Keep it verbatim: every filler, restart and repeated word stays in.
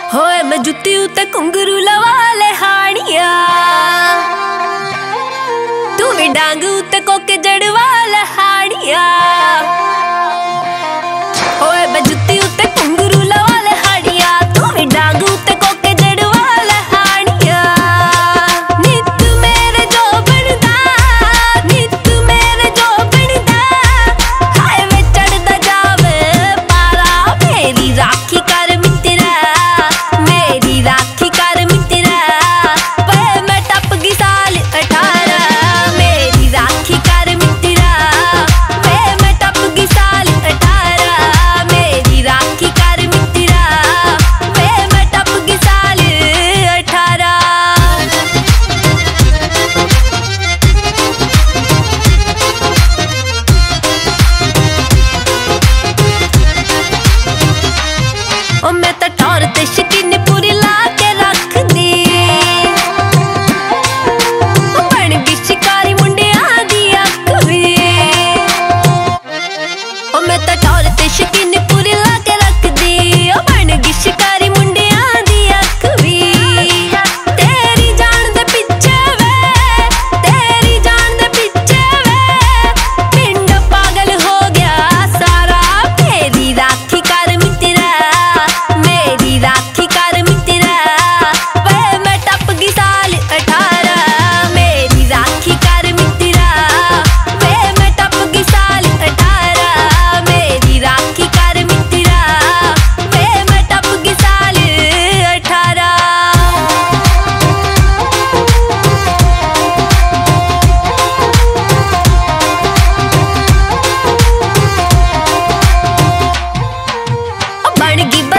होए मैं जुत्ती उते घुंगरू लवा ले हानिया, तू भी डांग उते कोके जड़वा ले हानिया। होए मैं जुत्ती उते घुंगरू लवा ले हानिया, तू भी डांग उते कोके जड़वा ले हानिया। नित मेरे जो बनदा, नित मेरे जो बनदा, हाय वे चढ़दा जावे पारा, मेरी राखी कर मित्रा, मेरी राखी कर मित्रा। वे मैं टप गई साल अठारह, मेरी राखी कर मित्रा, वे मैं टप गई साल अठारह, मेरी राखी कर मित्रा, वे मैं टप गई साल अठारह। ओ मैं तो ठौर ते शकीन पूरी ला के रख दी, ओ बन गई शिकारी मुंडियां दी अख वी। ओ मैं तो ठौर ते शकीन पूरी ला के रख दी, ओ बन गई शिकारी मुंडियां दी अख वी। तेरी जान दे पिछे वे, तेरी जान दे पिछे वे, पिंड पागल हो गया सारा, मेरी राखी कर मित्रा, मेरी राखी कर मित्रा। वे मैं टप गई साल अठारह, मेरी राखी कर मित्रा, वे मैं टप गई साल अठारह, मेरी राखी कर मित्रा, वे मैं टप गई साल अठारह। बन गई